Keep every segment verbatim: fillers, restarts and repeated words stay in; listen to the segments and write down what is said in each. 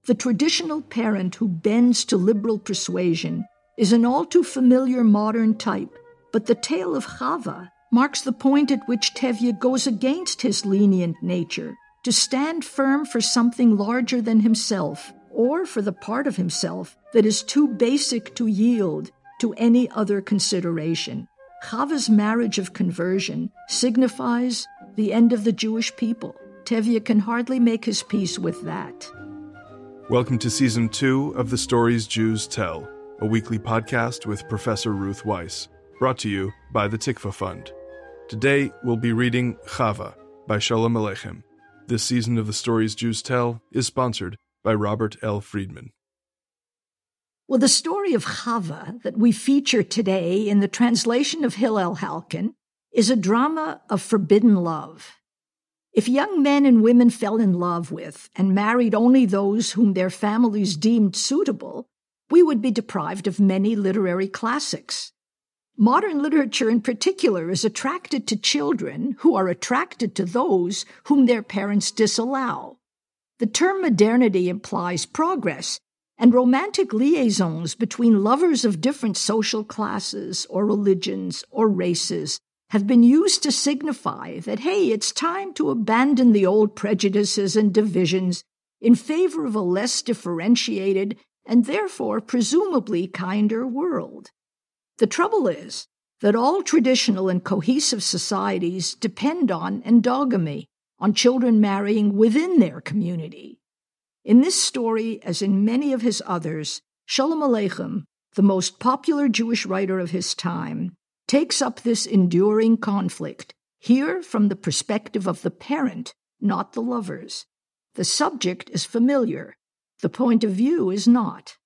The traditional parent who bends to liberal persuasion is an all too familiar modern type, but the tale of Chava marks the point at which Tevye goes against his lenient nature to stand firm for something larger than himself, or for the part of himself that is too basic to yield to any other consideration. Chava's marriage of conversion signifies the end of the Jewish people. Tevye can hardly make his peace with that. Welcome to Season two of The Stories Jews Tell, a weekly podcast with Professor Ruth Weiss, brought to you by the Tikva Fund. Today, we'll be reading Chava by Sholem Aleichem. This season of The Stories Jews Tell is sponsored by Robert L. Friedman. Well, the story of Chava that we feature today in the translation of Hillel Halkin is a drama of forbidden love. If young men and women fell in love with and married only those whom their families deemed suitable, we would be deprived of many literary classics. Modern literature in particular is attracted to children who are attracted to those whom their parents disallow. The term modernity implies progress, and romantic liaisons between lovers of different social classes or religions or races have been used to signify that, hey, it's time to abandon the old prejudices and divisions in favor of a less differentiated and therefore presumably kinder world. The trouble is that all traditional and cohesive societies depend on endogamy, on children marrying within their community. In this story, as in many of his others, Sholem Aleichem, the most popular Jewish writer of his time, takes up this enduring conflict, here from the perspective of the parent, not the lovers. The subject is familiar. The point of view is not.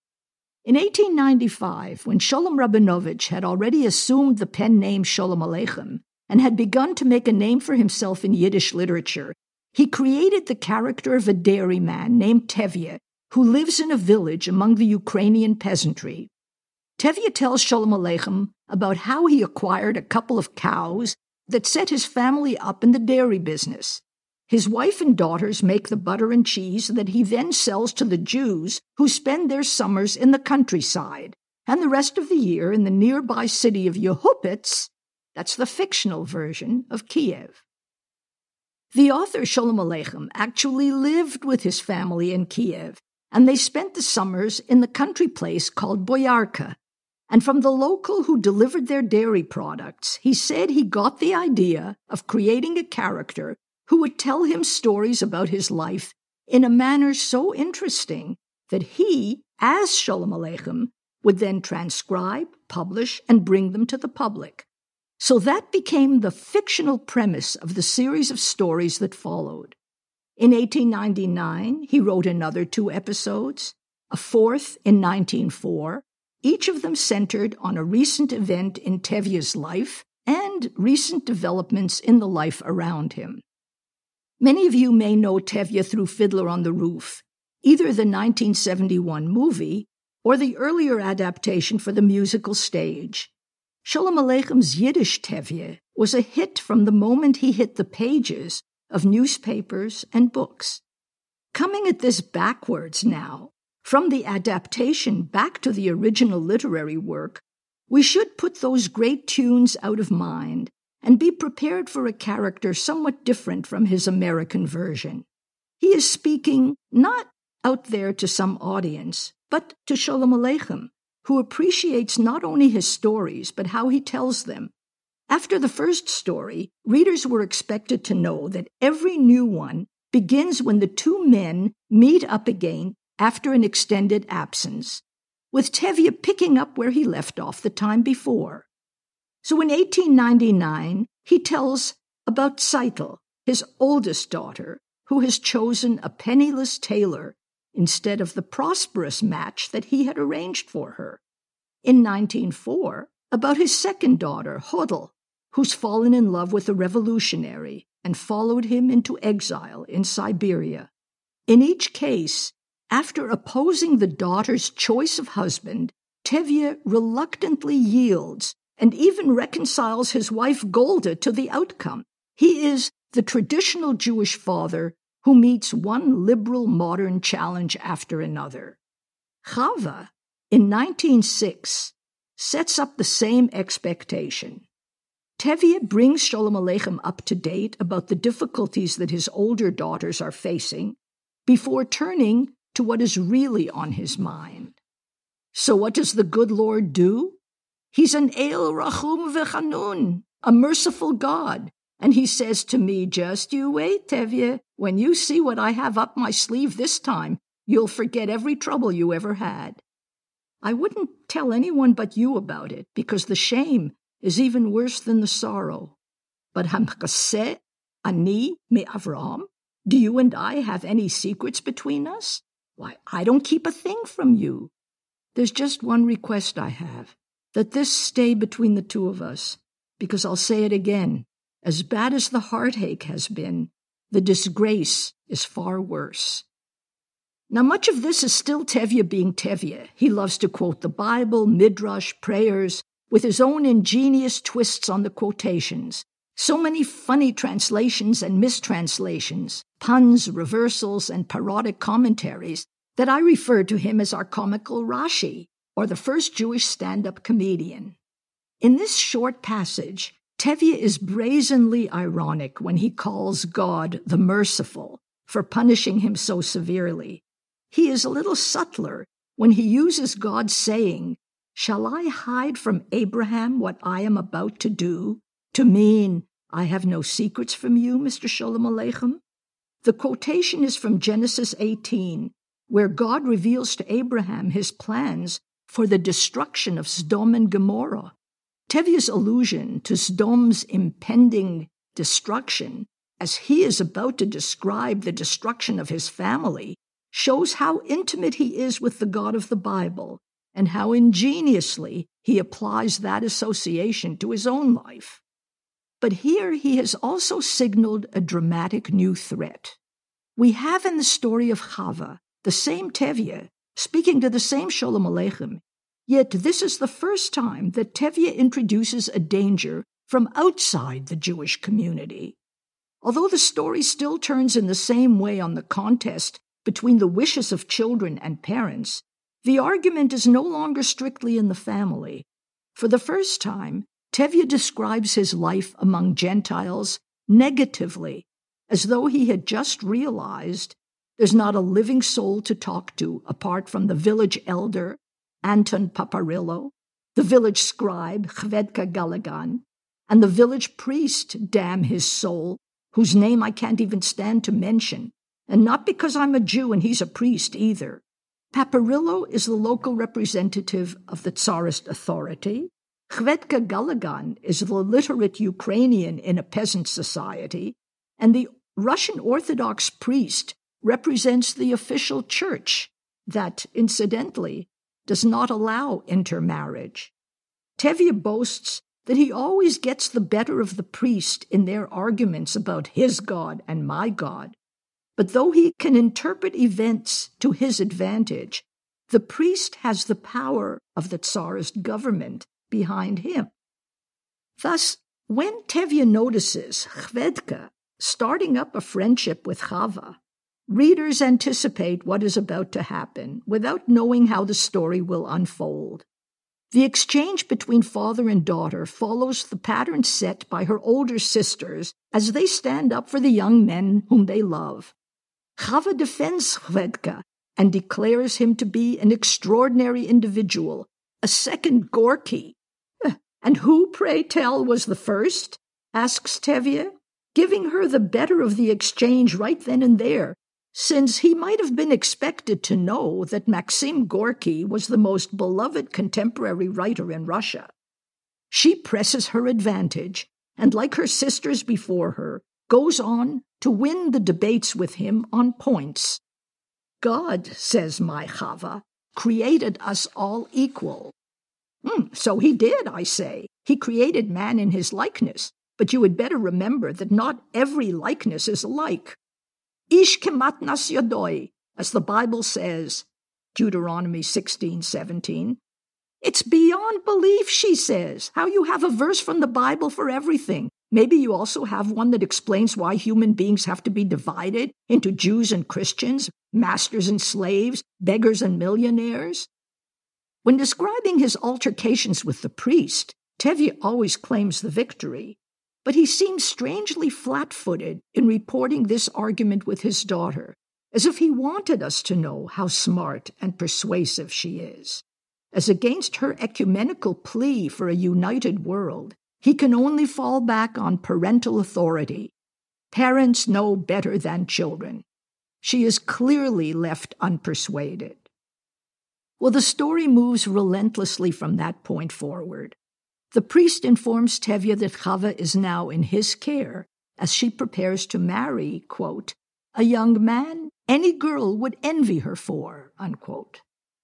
In eighteen ninety-five, when Sholem Rabinovich had already assumed the pen name Sholem Aleichem and had begun to make a name for himself in Yiddish literature, he created the character of a dairyman named Tevye, who lives in a village among the Ukrainian peasantry. Tevye tells Sholem Aleichem about how he acquired a couple of cows that set his family up in the dairy business. His wife and daughters make the butter and cheese that he then sells to the Jews who spend their summers in the countryside, and the rest of the year in the nearby city of Yehupetz, that's the fictional version of Kiev. The author Sholem Aleichem actually lived with his family in Kiev, and they spent the summers in the country place called Boyarka. And from the local who delivered their dairy products, he said he got the idea of creating a character who would tell him stories about his life in a manner so interesting that he, as Sholem Aleichem, would then transcribe, publish, and bring them to the public. So that became the fictional premise of the series of stories that followed. In eighteen ninety-nine, he wrote another two episodes, a fourth in nineteen oh four, each of them centered on a recent event in Tevye's life and recent developments in the life around him. Many of you may know Tevye through Fiddler on the Roof, either the nineteen seventy-one movie or the earlier adaptation for the musical stage. Sholem Aleichem's Yiddish Tevye was a hit from the moment he hit the pages of newspapers and books. Coming at this backwards now, from the adaptation back to the original literary work, we should put those great tunes out of mind and be prepared for a character somewhat different from his American version. He is speaking not out there to some audience, but to Sholem Aleichem, who appreciates not only his stories, but how he tells them. After the first story, readers were expected to know that every new one begins when the two men meet up again after an extended absence, with Tevye picking up where he left off the time before. So in eighteen ninety-nine, he tells about Seitel, his oldest daughter, who has chosen a penniless tailor instead of the prosperous match that he had arranged for her. In nineteen oh four, about his second daughter, Hodel, who's fallen in love with a revolutionary and followed him into exile in Siberia. In each case, after opposing the daughter's choice of husband, Tevye reluctantly yields and even reconciles his wife Golda to the outcome. He is the traditional Jewish father who meets one liberal modern challenge after another. Chava, in nineteen oh six, sets up the same expectation. Tevye brings Sholem Aleichem up to date about the difficulties that his older daughters are facing before turning to what is really on his mind. So what does the good Lord do? He's an El Rachum V'Chanun, a merciful God, and he says to me, just you wait, Tevye. When you see what I have up my sleeve this time, you'll forget every trouble you ever had. I wouldn't tell anyone but you about it, because the shame is even worse than the sorrow. But Hamchaseh ani me Avraham, do you and I have any secrets between us? Why, I don't keep a thing from you. There's just one request I have, that this stay between the two of us, because I'll say it again, as bad as the heartache has been, the disgrace is far worse. Now, much of this is still Tevye being Tevye. He loves to quote the Bible, midrash, prayers, with his own ingenious twists on the quotations. So many funny translations and mistranslations, puns, reversals, and parodic commentaries that I refer to him as our comical Rashi, or the first Jewish stand-up comedian. In this short passage, Tevye is brazenly ironic when he calls God the merciful for punishing him so severely. He is a little subtler when he uses God's saying, "Shall I hide from Abraham what I am about to do?" to mean, "I have no secrets from you, Mister Sholem Aleichem." The quotation is from Genesis eighteen, where God reveals to Abraham his plans for the destruction of Sodom and Gomorrah. Tevye's allusion to Sodom's impending destruction, as he is about to describe the destruction of his family, shows how intimate he is with the God of the Bible and how ingeniously he applies that association to his own life. But here he has also signaled a dramatic new threat. We have in the story of Chava the same Tevye speaking to the same Sholem Aleichem, yet this is the first time that Tevye introduces a danger from outside the Jewish community. Although the story still turns in the same way on the contest between the wishes of children and parents, the argument is no longer strictly in the family. For the first time, Tevye describes his life among Gentiles negatively, as though he had just realized there's not a living soul to talk to apart from the village elder, Anton Paparillo, the village scribe, Chvedka Galagan, and the village priest, damn his soul, whose name I can't even stand to mention, and not because I'm a Jew and he's a priest either. Paparillo is the local representative of the Tsarist authority. Chvedka Galagan is the literate Ukrainian in a peasant society, and the Russian Orthodox priest represents the official church that, incidentally, does not allow intermarriage. Tevye boasts that he always gets the better of the priest in their arguments about his God and my God. But though he can interpret events to his advantage, the priest has the power of the Tsarist government behind him. Thus, when Tevye notices Chvedka starting up a friendship with Chava, readers anticipate what is about to happen without knowing how the story will unfold. The exchange between father and daughter follows the pattern set by her older sisters as they stand up for the young men whom they love. Chava defends Chvedka and declares him to be an extraordinary individual, a second Gorky. And who, pray tell, was the first? Asks Tevye, giving her the better of the exchange right then and there, since he might have been expected to know that Maxim Gorky was the most beloved contemporary writer in Russia. She presses her advantage, and like her sisters before her, goes on to win the debates with him on points. God, says my Chava, created us all equal. Hmm, so he did, I say. He created man in his likeness, but you had better remember that not every likeness is alike. Ish kematnas yodoi, as the Bible says, Deuteronomy sixteen seventeen. It's beyond belief, she says, how you have a verse from the Bible for everything, Maybe you also have one that explains why human beings have to be divided into Jews and Christians, masters and slaves, beggars and millionaires. When describing his altercations with the priest, Tevye always claims the victory, but he seems strangely flat-footed in reporting this argument with his daughter, as if he wanted us to know how smart and persuasive she is. As against her ecumenical plea for a united world, he can only fall back on parental authority. Parents know better than children. She is clearly left unpersuaded. Well, the story moves relentlessly from that point forward. The priest informs Tevye that Chava is now in his care as she prepares to marry, quote, a young man any girl would envy her for, unquote.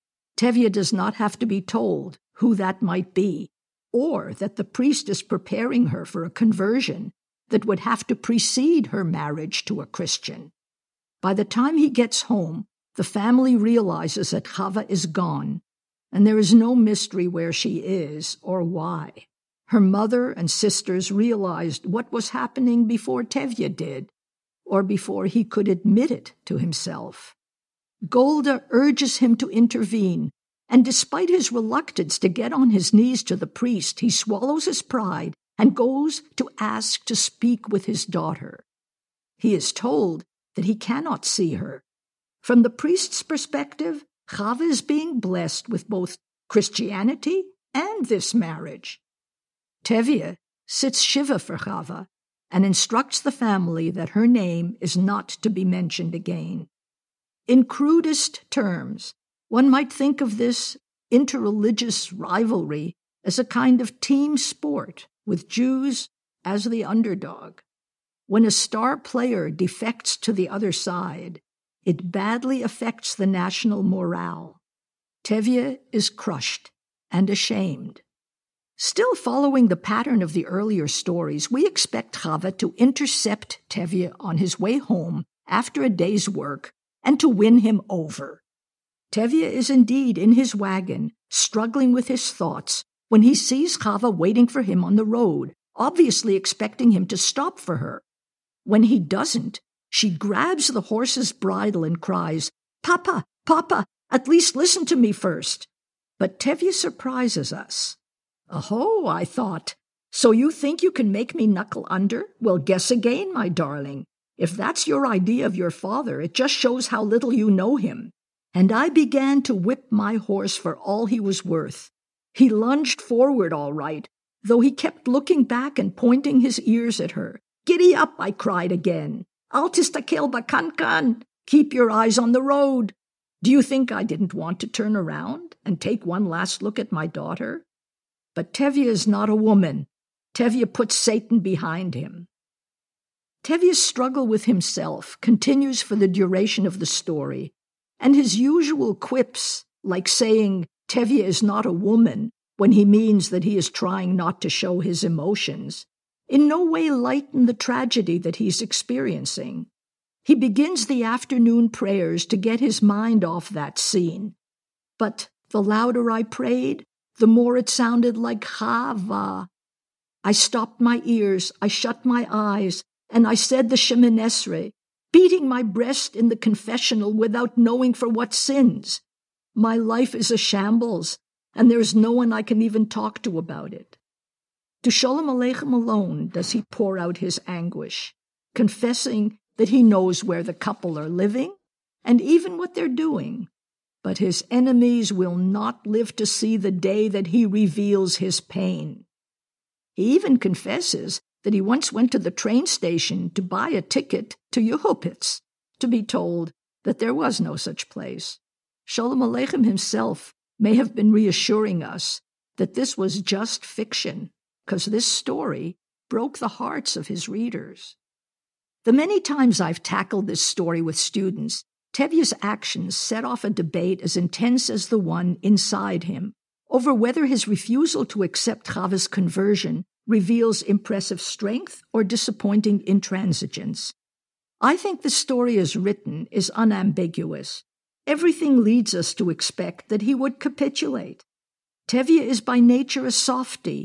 Tevye does not have to be told who that might be, or that the priest is preparing her for a conversion that would have to precede her marriage to a Christian. By the time he gets home, the family realizes that Chava is gone, and there is no mystery where she is or why. Her mother and sisters realized what was happening before Tevye did, or before he could admit it to himself. Golda urges him to intervene, and despite his reluctance to get on his knees to the priest, he swallows his pride and goes to ask to speak with his daughter. He is told that he cannot see her. From the priest's perspective, Chava is being blessed with both Christianity and this marriage. Tevye sits Shiva for Chava and instructs the family that her name is not to be mentioned again. In crudest terms, one might think of this interreligious rivalry as a kind of team sport, with Jews as the underdog. When a star player defects to the other side, it badly affects the national morale. Tevye is crushed and ashamed. Still following the pattern of the earlier stories, we expect Chava to intercept Tevye on his way home after a day's work and to win him over. Tevye is indeed in his wagon, struggling with his thoughts, when he sees Chava waiting for him on the road, obviously expecting him to stop for her. When he doesn't, she grabs the horse's bridle and cries, "Papa, Papa, at least listen to me first." But Tevye surprises us. "Aho," I thought, "so you think you can make me knuckle under? Well, guess again, my darling. If that's your idea of your father, it just shows how little you know him." And I began to whip my horse for all he was worth. He lunged forward all right, though he kept looking back and pointing his ears at her. "Giddy up," I cried again. "Al tistakel bakankan. Keep your eyes on the road." Do you think I didn't want to turn around and take one last look at my daughter? But Tevye is not a woman. Tevye puts Satan behind him. Tevye's struggle with himself continues for the duration of the story, and his usual quips, like saying Tevye is not a woman when he means that he is trying not to show his emotions, in no way lighten the tragedy that he's experiencing. He begins the afternoon prayers to get his mind off that scene, but the louder I prayed, the more it sounded like Chava. I stopped my ears, I shut my eyes, and I said the Shemoneh Esrei, beating my breast in the confessional without knowing for what sins. My life is a shambles, and there is no one I can even talk to about it. To Sholem Aleichem alone does he pour out his anguish, confessing that he knows where the couple are living and even what they're doing, but his enemies will not live to see the day that he reveals his pain. He even confesses that he once went to the train station to buy a ticket to Yehupitz, to be told that there was no such place. Sholem Aleichem himself may have been reassuring us that this was just fiction, because this story broke the hearts of his readers. The many times I've tackled this story with students, Tevye's actions set off a debate as intense as the one inside him over whether his refusal to accept Chava's conversion reveals impressive strength or disappointing intransigence. I think the story as written is unambiguous. Everything leads us to expect that he would capitulate. Tevye is by nature a softy,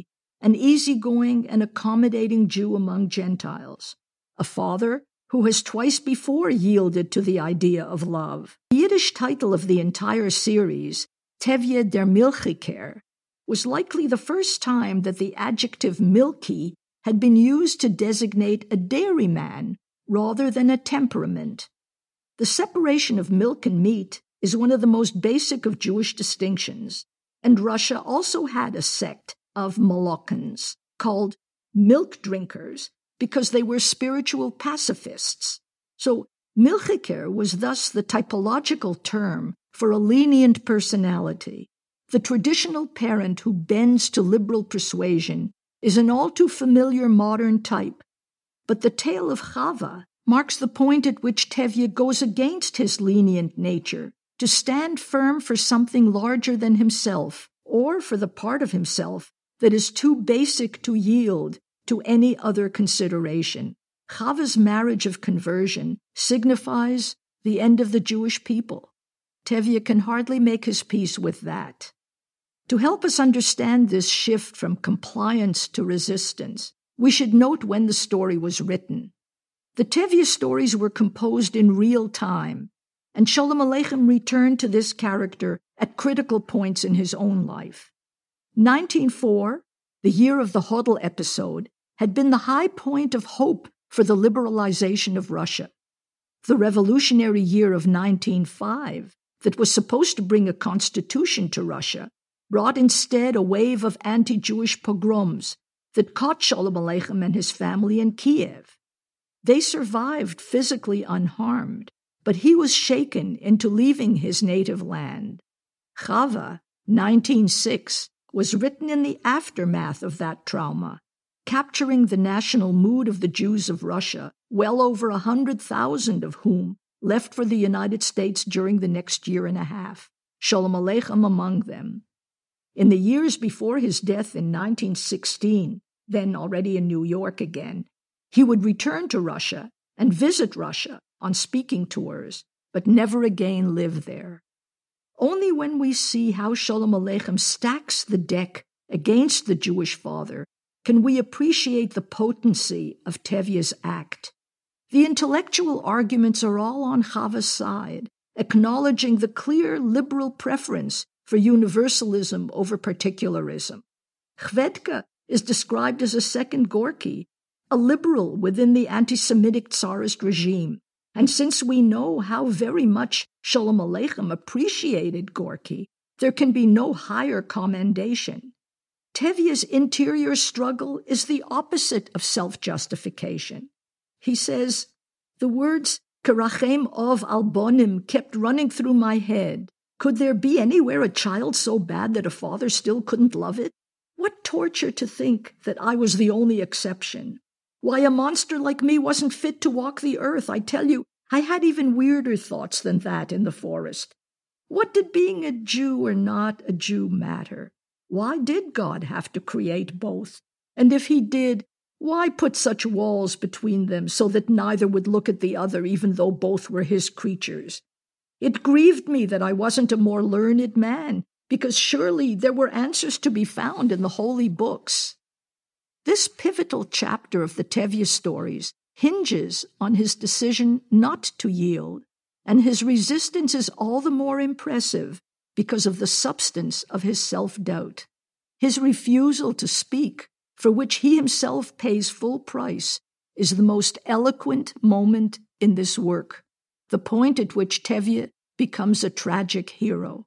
an easygoing and accommodating Jew among Gentiles, a father who has twice before yielded to the idea of love. The Yiddish title of the entire series, Tevye der Milchiker, was likely the first time that the adjective milky had been used to designate a dairyman rather than a temperament. The separation of milk and meat is one of the most basic of Jewish distinctions, and Russia also had a sect of Molochans called milk drinkers because they were spiritual pacifists. So Milchiker was thus the typological term for a lenient personality. The traditional parent who bends to liberal persuasion is an all too familiar modern type, but the tale of Chava marks the point at which Tevye goes against his lenient nature to stand firm for something larger than himself, or for the part of himself that is too basic to yield to any other consideration. Chava's marriage of conversion signifies the end of the Jewish people. Tevye can hardly make his peace with that. To help us understand this shift from compliance to resistance, we should note when the story was written. The Tevye stories were composed in real time, and Sholem Aleichem returned to this character at critical points in his own life. nineteen oh four, the year of the Hodel episode, had been the high point of hope for the liberalization of Russia. The revolutionary year of nineteen oh five, that was supposed to bring a constitution to Russia, brought instead a wave of anti-Jewish pogroms that caught Sholem Aleichem and his family in Kiev. They survived physically unharmed, but he was shaken into leaving his native land. Chava, nineteen oh six, was written in the aftermath of that trauma, capturing the national mood of the Jews of Russia, well over a hundred thousand of whom left for the United States during the next year and a half, Sholem Aleichem among them. In the years before his death in nineteen sixteen, then already in New York again, he would return to Russia and visit Russia on speaking tours, but never again live there. Only when we see how Sholem Aleichem stacks the deck against the Jewish father can we appreciate the potency of Tevye's act. The intellectual arguments are all on Chava's side, acknowledging the clear liberal preference for universalism over particularism. Chvedka is described as a second Gorky, a liberal within the anti-Semitic Tsarist regime, and since we know how very much Sholem Aleichem appreciated Gorky, there can be no higher commendation. Tevye's interior struggle is the opposite of self-justification. He says, the words Kerachem of Albonim kept running through my head. Could there be anywhere a child so bad that a father still couldn't love it? What torture to think that I was the only exception. Why, a monster like me wasn't fit to walk the earth. I tell you, I had even weirder thoughts than that in the forest. What did being a Jew or not a Jew matter? Why did God have to create both? And if he did, why put such walls between them so that neither would look at the other even though both were his creatures? It grieved me that I wasn't a more learned man, because surely there were answers to be found in the holy books. This pivotal chapter of the Tevye stories hinges on his decision not to yield, and his resistance is all the more impressive because of the substance of his self-doubt. His refusal to speak, for which he himself pays full price, is the most eloquent moment in this work, the point at which Tevye becomes a tragic hero.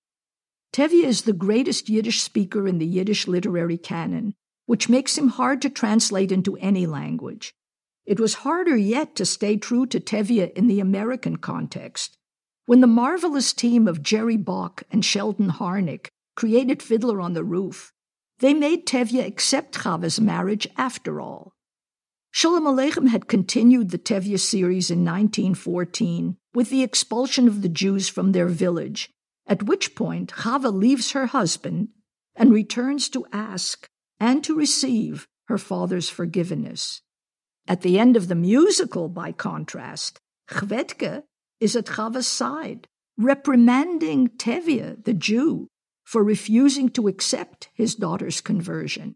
Tevye is the greatest Yiddish speaker in the Yiddish literary canon, which makes him hard to translate into any language. It was harder yet to stay true to Tevye in the American context. When the marvelous team of Jerry Bach and Sheldon Harnick created Fiddler on the Roof, they made Tevye accept Chava's marriage after all. Sholem Aleichem had continued the Tevye series in nineteen fourteen with the expulsion of the Jews from their village, at which point Chava leaves her husband and returns to ask and to receive her father's forgiveness. At the end of the musical, by contrast, Chvedka is at Chava's side, reprimanding Tevye, the Jew, for refusing to accept his daughter's conversion.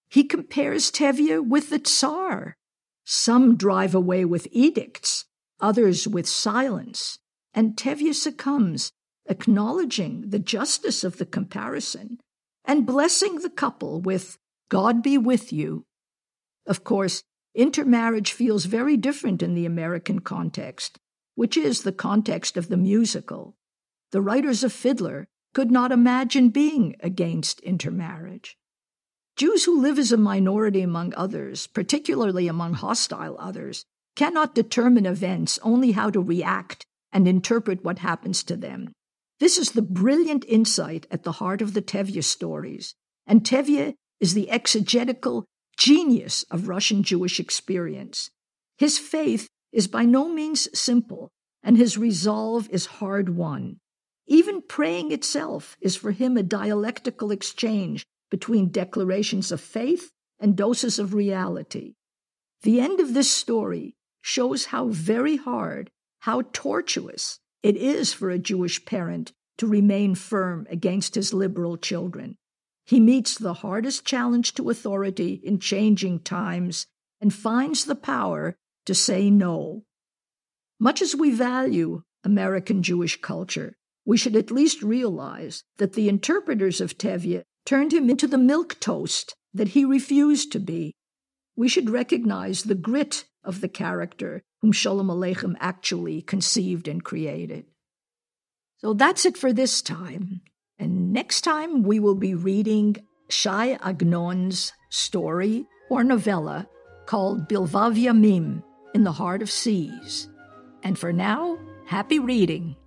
He compares Tevye with the Tsar. Some drive away with edicts, others with silence, and Tevye succumbs, acknowledging the justice of the comparison and blessing the couple with "God be with you." Of course, intermarriage feels very different in the American context, which is the context of the musical. The writers of Fiddler could not imagine being against intermarriage. Jews who live as a minority among others, particularly among hostile others, cannot determine events, only how to react and interpret what happens to them. This is the brilliant insight at the heart of the Tevye stories, and Tevye is the exegetical genius of Russian Jewish experience. His faith is by no means simple, and his resolve is hard-won. Even praying itself is for him a dialectical exchange between declarations of faith and doses of reality. The end of this story shows how very hard, how tortuous it is for a Jewish parent to remain firm against his liberal children. He meets the hardest challenge to authority in changing times and finds the power to say no. Much as we value American Jewish culture, we should at least realize that the interpreters of Tevye turned him into the milquetoast that he refused to be. We should recognize the grit of the character whom Sholem Aleichem actually conceived and created. So that's it for this time. And next time we will be reading Shai Agnon's story or novella called Bilvav Yamim, In the Heart of Seas. And for now, happy reading.